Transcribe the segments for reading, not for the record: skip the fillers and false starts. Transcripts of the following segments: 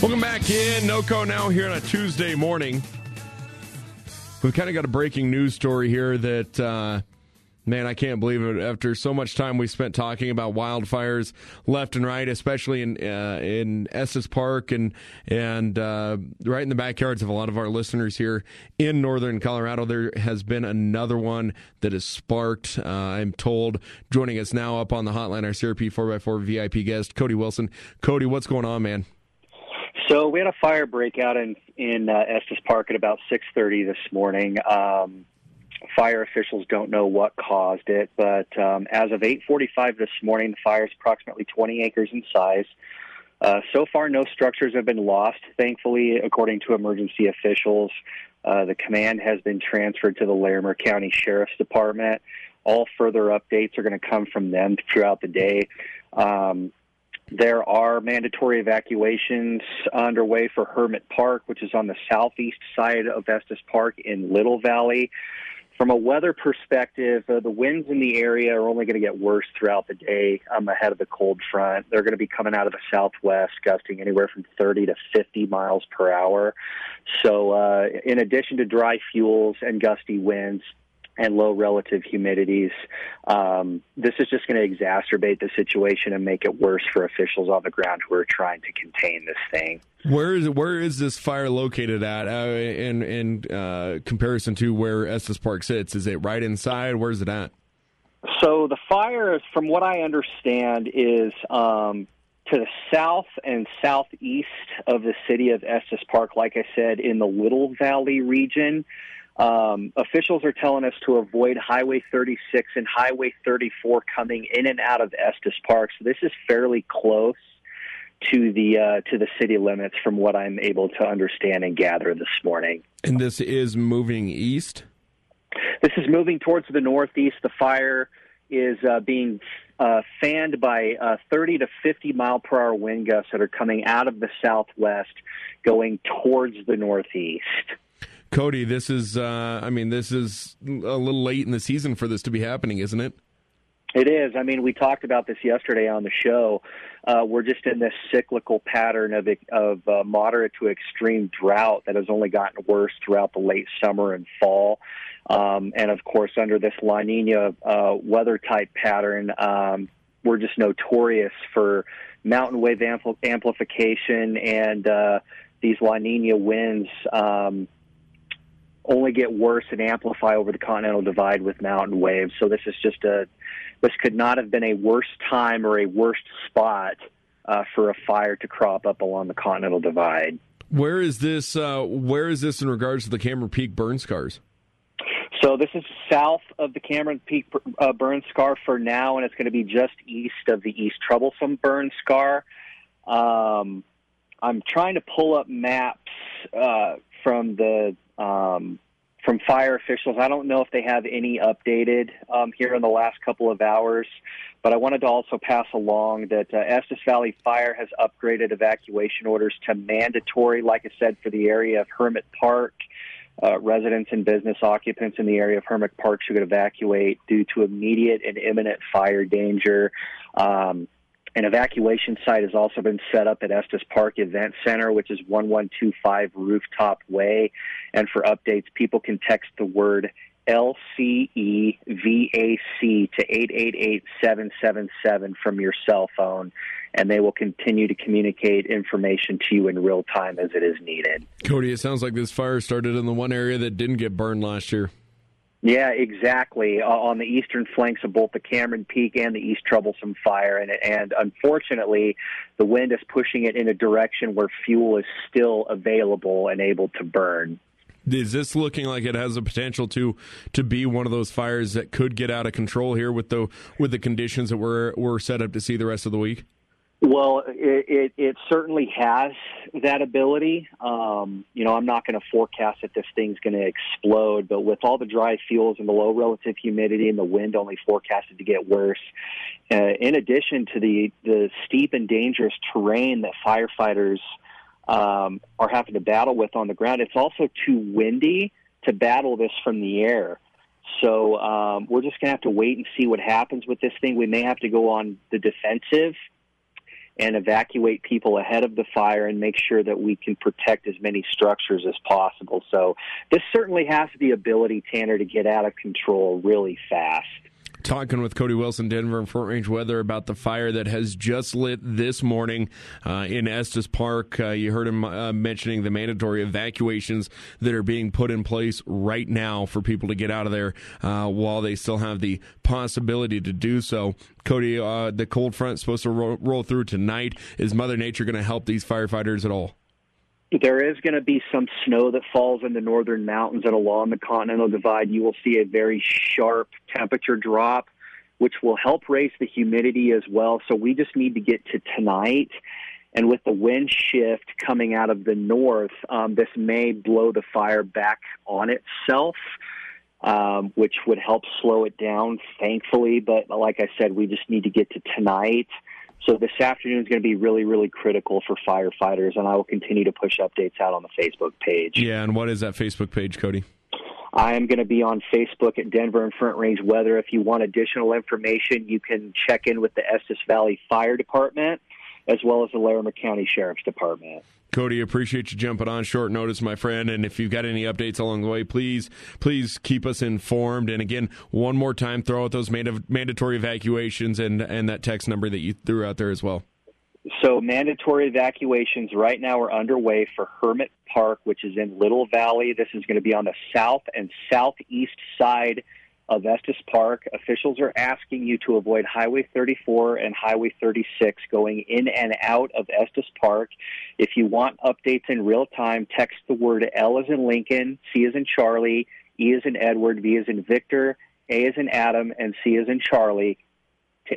Welcome back in. NOCO now here on a Tuesday morning. We've kind of got a breaking news story here that, man, I can't believe it. After so much time we spent talking about wildfires left and right, especially in Estes Park and right in the backyards of a lot of our listeners here in northern Colorado, there has been another one that has sparked, I'm told. Joining us now up on the hotline, our CRP 4x4 VIP guest, Cody Wilson. Cody, what's going on, man? So we had a fire breakout in Estes Park at about 6:30 this morning. Fire officials don't know what caused it, but as of 8:45 this morning, the fire is approximately 20 acres in size. So far, no structures have been lost, thankfully, according to emergency officials. The command has been transferred to the Larimer County Sheriff's Department. All further updates are going to come from them throughout the day. There are mandatory evacuations underway for Hermit Park, which is on the southeast side of Estes Park in Little Valley. From a weather perspective, the winds in the area are only going to get worse throughout the day ahead of the cold front. They're going to be coming out of the southwest, gusting anywhere from 30 to 50 miles per hour. So in addition to dry fuels and gusty winds, and low relative humidities, this is just going to exacerbate the situation and make it worse for officials on the ground who are trying to contain this thing. Where is this fire located at in comparison to where Estes Park sits? Is it right inside? Where's it at? So the fire, from what I understand, is to the south and southeast of the city of Estes Park, like I said, in the Little Valley region. Officials are telling us to avoid Highway 36 and Highway 34 coming in and out of Estes Park. So this is fairly close to the city limits, from what I'm able to understand and gather this morning. And this is moving east? This is moving towards the northeast. The fire is being fanned by 30 to 50 mile per hour wind gusts that are coming out of the southwest, going towards the northeast. Cody, this is this is a little late in the season for this to be happening, isn't it? It is. I mean, we talked about this yesterday on the show. We're just in this cyclical pattern of moderate to extreme drought that has only gotten worse throughout the late summer and fall. And, of course, under this La Nina weather-type pattern, we're just notorious for mountain wave amplification, and these La Nina winds only get worse and amplify over the Continental Divide with mountain waves. So this could not have been a worse time or a worse spot for a fire to crop up along the Continental Divide. Where is this in regards to the Cameron Peak burn scars? So this is south of the Cameron Peak burn scar for now, and it's going to be just east of the East Troublesome burn scar. I'm trying to pull up maps from fire officials. I don't know if they have any updated here in the last couple of hours, but I wanted to also pass along that Estes Valley Fire has upgraded evacuation orders to mandatory, like I said, for the area of Hermit Park. Residents and business occupants in the area of Hermit Park should evacuate due to immediate and imminent fire danger. An evacuation site has also been set up at Estes Park Event Center, which is 1125 Rooftop Way. And for updates, people can text the word LCEVAC to 888-777 from your cell phone, and they will continue to communicate information to you in real time as it is needed. Cody, it sounds like this fire started in the one area that didn't get burned last year. Yeah, exactly. On the eastern flanks of both the Cameron Peak and the East Troublesome fire, and unfortunately, the wind is pushing it in a direction where fuel is still available and able to burn. Is this looking like it has the potential to be one of those fires that could get out of control here with the conditions that we're set up to see the rest of the week? Well, it certainly has that ability. I'm not going to forecast that this thing's going to explode, but with all the dry fuels and the low relative humidity and the wind only forecasted to get worse, in addition to the steep and dangerous terrain that firefighters are having to battle with on the ground, it's also too windy to battle this from the air. So we're just going to have to wait and see what happens with this thing. We may have to go on the defensive and evacuate people ahead of the fire and make sure that we can protect as many structures as possible. So this certainly has the ability, Tanner, to get out of control really fast. Talking with Cody Wilson, Denver and Front Range Weather, about the fire that has just lit this morning in Estes Park. You heard him mentioning the mandatory evacuations that are being put in place right now for people to get out of there while they still have the possibility to do so. Cody, the cold front is supposed to roll through tonight. Is Mother Nature going to help these firefighters at all? There is going to be some snow that falls in the northern mountains and along the Continental Divide. You will see a very sharp temperature drop, which will help raise the humidity as well. So we just need to get to tonight. And with the wind shift coming out of the north, this may blow the fire back on itself, which would help slow it down, thankfully. But like I said, we just need to get to tonight. So this afternoon is going to be really, really critical for firefighters, and I will continue to push updates out on the Facebook page. Yeah, and what is that Facebook page, Cody? I am going to be on Facebook at Denver and Front Range Weather. If you want additional information, you can check in with the Estes Valley Fire Department as well as the Larimer County Sheriff's Department. Cody, appreciate you jumping on short notice, my friend. And if you've got any updates along the way, please keep us informed. And again, one more time, throw out those mandatory evacuations and that text number that you threw out there as well. So mandatory evacuations right now are underway for Hermit Park, which is in Little Valley. This is going to be on the south and southeast side of Estes Park. Officials are asking you to avoid Highway 34 and Highway 36 going in and out of Estes Park. If you want updates in real time, text the word L as in Lincoln, C as in Charlie, E as in Edward, V as in Victor, A as in Adam, and C as in Charlie to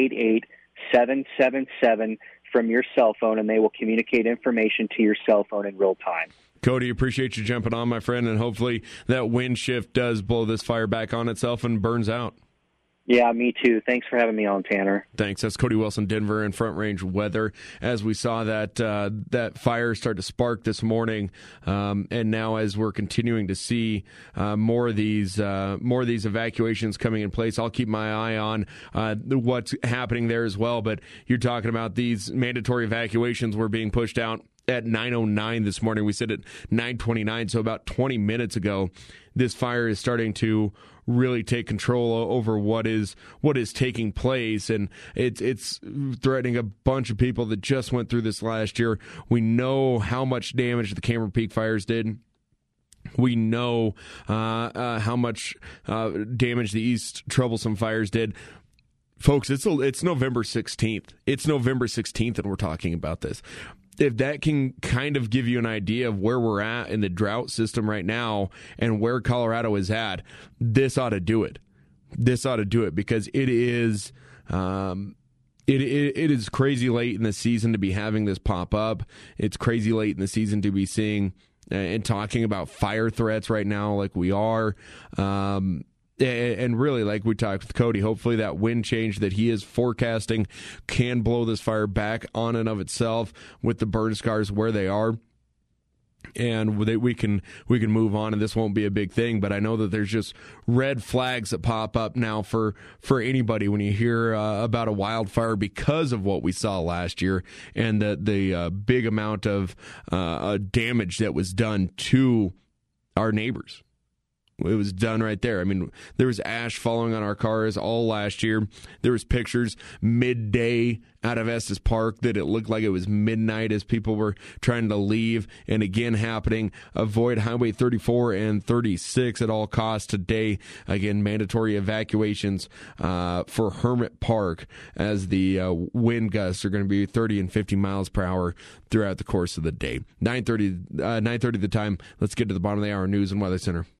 888-777 from your cell phone, and they will communicate information to your cell phone in real time. Cody, appreciate you jumping on, my friend, and hopefully that wind shift does blow this fire back on itself and burns out. Yeah, me too. Thanks for having me on, Tanner. Thanks. That's Cody Wilson, Denver and Front Range Weather. As we saw that fire start to spark this morning, and now as we're continuing to see more of these evacuations coming in place, I'll keep my eye on what's happening there as well. But you're talking about these mandatory evacuations were being pushed out at 9:09 this morning. We said at 9:29, so about 20 minutes ago. This fire is starting to really take control over what is taking place, and it's threatening a bunch of people that just went through this last year. We know how much damage the Cameron Peak fires did. We know how much damage the East Troublesome fires did. Folks, it's November 16th. It's November 16th, and we're talking about this. If that can kind of give you an idea of where we're at in the drought system right now and where Colorado is at, this ought to do it. This ought to do it because it is it is crazy late in the season to be having this pop up. It's crazy late in the season to be seeing and talking about fire threats right now like we are. And really, like we talked with Cody, hopefully that wind change that he is forecasting can blow this fire back on and of itself with the burn scars where they are. And we can move on, and this won't be a big thing. But I know that there's just red flags that pop up now for anybody when you hear about a wildfire because of what we saw last year and the big amount of damage that was done to our neighbors. It was done right there. I mean, there was ash falling on our cars all last year. There was pictures midday out of Estes Park that it looked like it was midnight as people were trying to leave. And again, happening. Avoid Highway 34 and 36 at all costs today. Again, mandatory evacuations for Hermit Park as the wind gusts are going to be 30 and 50 miles per hour throughout the course of the day. 9:30 the time. Let's get to the bottom of the hour news and weather center.